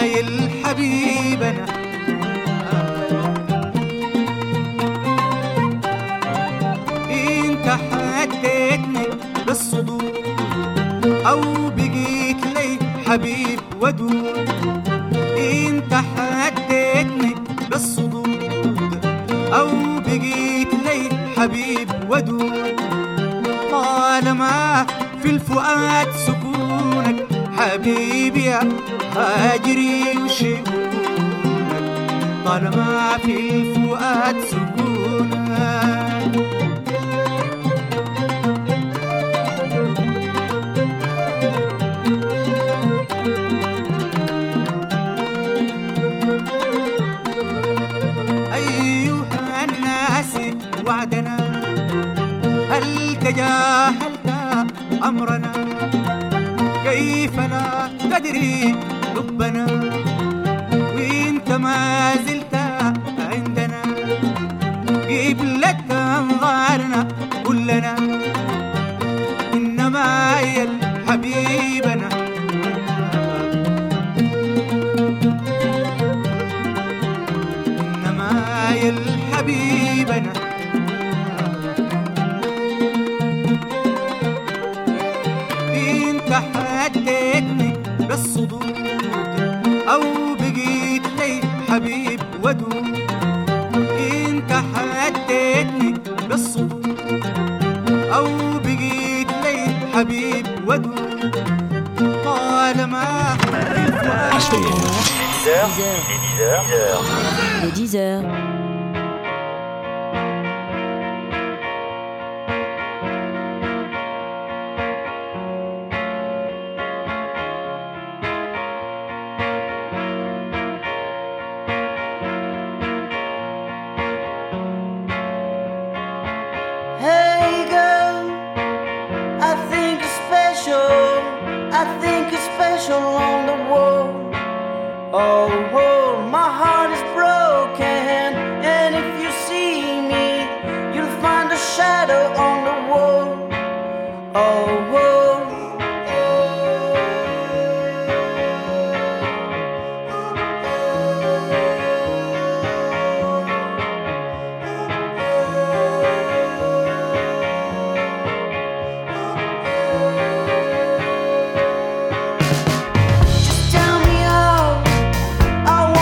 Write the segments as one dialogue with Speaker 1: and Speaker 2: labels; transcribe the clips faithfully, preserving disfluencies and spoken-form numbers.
Speaker 1: مايل حبيبنا انت حديتني بالصدور او بقيت لي حبيب ودود انت حديتني بالصدور او بقيت لي حبيب ودود طالما في الفؤاد سكونك حبيبي يا هاجري وشكونك طالما في الفؤاد سكونك أيها الناس وعدنا هل تجاهلت أمرنا كيف لا تدري حبنا وانت ما زلت عندنا قبلة أنظارنا كلنا إنما يا حبيبنا إنما يا حبيبنا حديتني بالصدود أو بقيت لي حبيب ودود انت حديتني بالصدود أو بقيت لي حبيب ودود طالما
Speaker 2: Le dix heures.
Speaker 3: Just tell me how I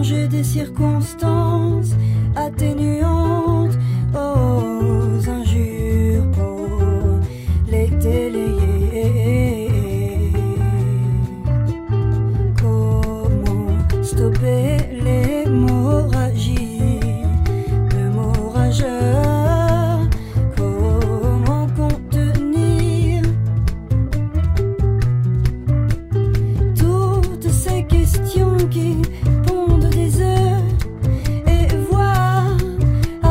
Speaker 2: changer des circonstances atténuantes aux injures pour les délayer. Comment stopper l'hémorragie de mots rageurs? Comment contenir toutes ces questions qui pondent des heures et voir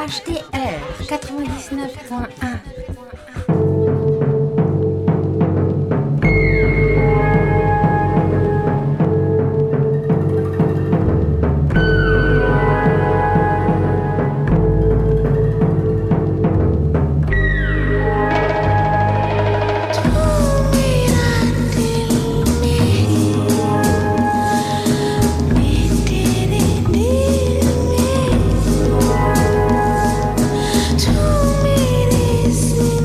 Speaker 3: H T R quatre-vingt-dix-neuf point un.
Speaker 2: Tú me eres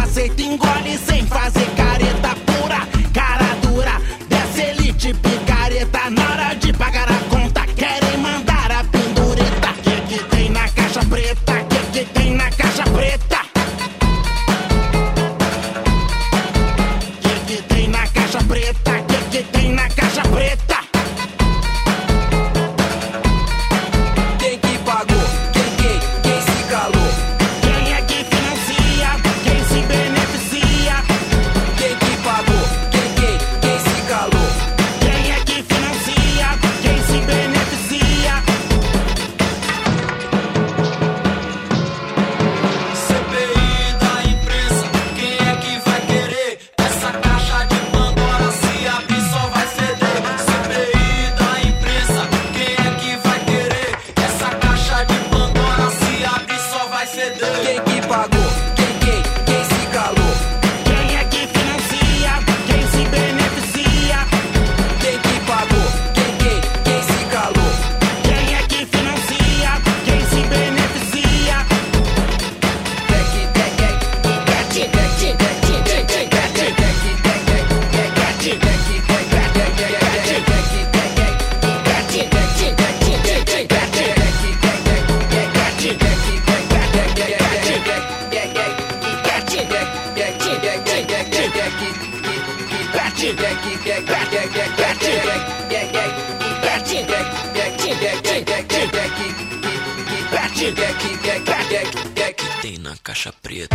Speaker 4: aceita, engole sem fazer careta pura. Cara dura, dessa elite picareta. Na hora de pagar a conta, querem mandar a pendureta. Que que tem na caixa preta? Que que tem na caixa preta? Que que tem na caixa preta? Que que tem na caixa preta? Quem que pagou? Quem, quem, quem se calou? Quem é que financia? Quem se beneficia? Quem que pagou? Quem, quem, quem se calou? Quem é que financia? Quem se beneficia? C P I da imprensa, quem é que vai querer? Essa caixa de Pandora se abrir só vai ceder. C P I da imprensa, quem é que vai querer? Essa caixa de Pandora se abrir só vai ceder. Quem que pagou? Quem, quem, quem se calou? Quem é que financia? Quem se beneficia? Quem que pagou? Quem, quem, quem se calou? Quem é que financia? Quem se beneficia? Que tem na caixa preta.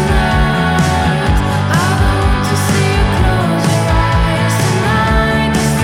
Speaker 2: To see you close your eyes tonight.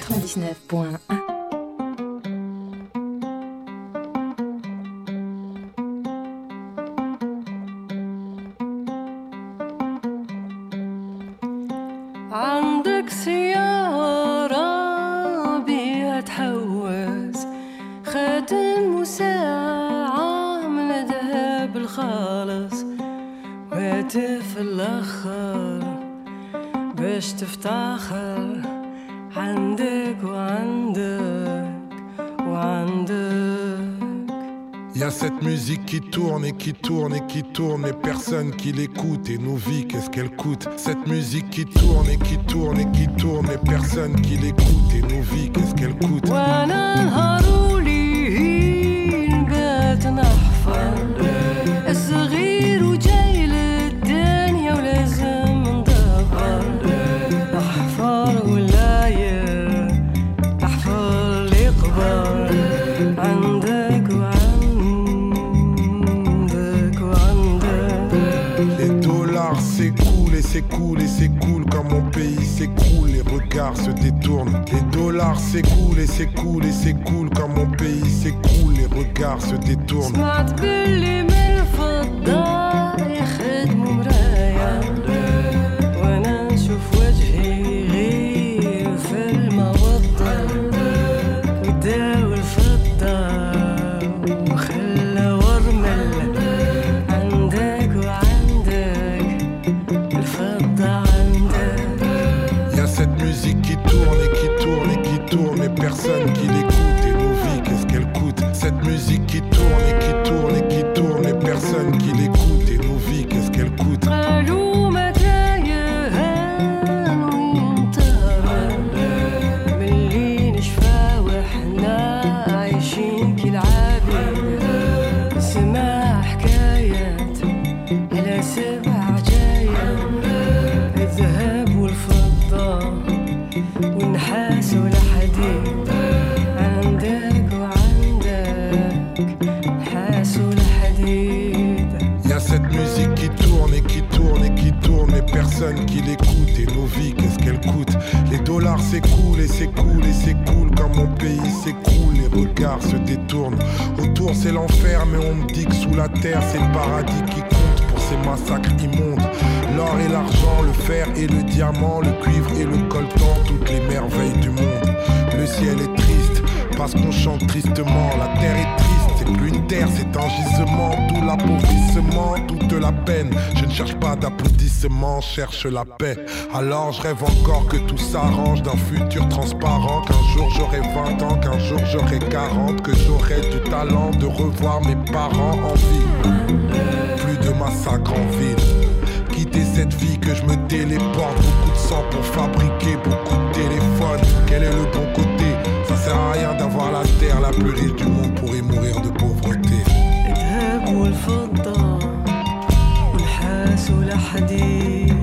Speaker 3: quatre-vingt-dix-neuf point un.
Speaker 5: عندك سيارة بيها تحوز خاتم وساعة من ذهب الخالص وهاتف الأخر باش تفتخر عندك وعندك وعندك.
Speaker 6: Y a cette musique qui tourne et qui tourne et qui tourne, mais personne qui l'écoute. Et nos vies, qu'est-ce qu'elle coûte? Cette musique qui tourne et qui tourne et qui tourne, mais personne qui l'écoute. Et nos vies, qu'est-ce qu'elle coûte?
Speaker 5: وانا نهارولي نبات نحفر الصغير وجاي للدنيا ولازم ندبر نحفر ولاير نحفر اللي قبر عندك وعندك وعندك.
Speaker 6: Les dollars s'écoulent et s'écoulent et s'écoulent quand mon pays s'écroule, les regards se détournent. Les dollars s'écoulent et s'écoulent et s'écoulent quand mon pays s'écroule, les regards se détournent.
Speaker 5: سمعت باللي من الفضة يخدموا مرايا وانا نشوف وجهي غير في الموضة وداو الفضة وخلى ورمل عندك وعندك الفضة عندك.
Speaker 6: Y a cette musique qui tourne et qui tourne et qui tourne, mais personne qui l'écoute. Et nos vies, qu'est-ce qu'elle coûte? Cette musique qui tourne et qui tourne et qui tourne, mais personne qui l'écoute. Et nos vies, qu'est-ce qu'elle coûte?
Speaker 5: قالوا متى يهان وينطر ملي نشفى وحنا عايشين كالعبيد نسمع حكايات على سبع عجايب الذهب والفضة والنحاس والحديد عندك وعندك نحاس والحديد.
Speaker 6: Y a cette musique qui tourne et qui tourne et qui tourne, mais personne qui l'écoute. Et nos vies, qu'est-ce qu'elle coûte? Les dollars s'écoulent et s'écoulent et s'écoulent quand mon pays s'écroule, les regards se détournent. Autour c'est l'enfer, mais on me dit que sous la terre c'est le paradis qui compte pour ces massacres immondes. L'or et l'argent, le fer et le diamant, le cuivre et le coltan, toutes les merveilles du monde. Le ciel est triste parce qu'on chante tristement. La terre est triste, c'est plus une terre, c'est un gisement. Tout l'appauvrissement, toute la peine. Je ne cherche pas d'applaudissements, cherche la paix. Alors je rêve encore que tout s'arrange, d'un futur transparent. Qu'un jour j'aurai vingt ans, qu'un jour j'aurai quarante, que j'aurai du talent de revoir mes parents en vie. Plus de massacres en ville. Quitter cette vie, que je me téléporte. Beaucoup de sang pour fabriquer beaucoup de téléphones. Quel est le bon côté? Ça sert à rien d'avoir la terre la plus riche du monde pour y mourir de pauvreté.
Speaker 5: الذهب والفضة والنحاس والحديد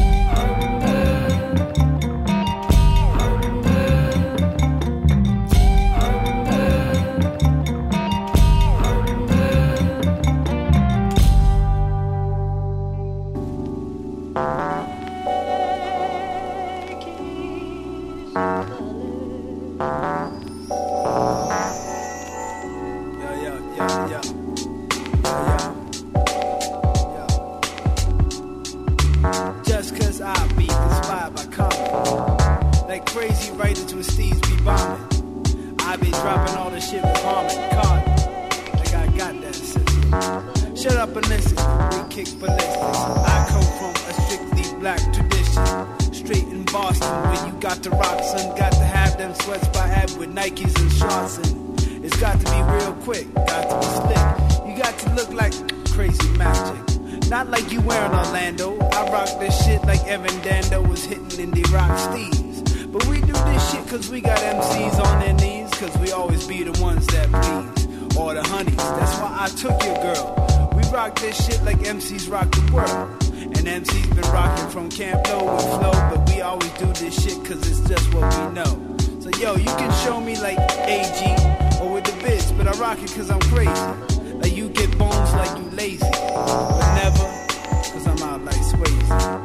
Speaker 7: cause I'm crazy. Like you get bones like you lazy. But never, cause I'm out like Swayze.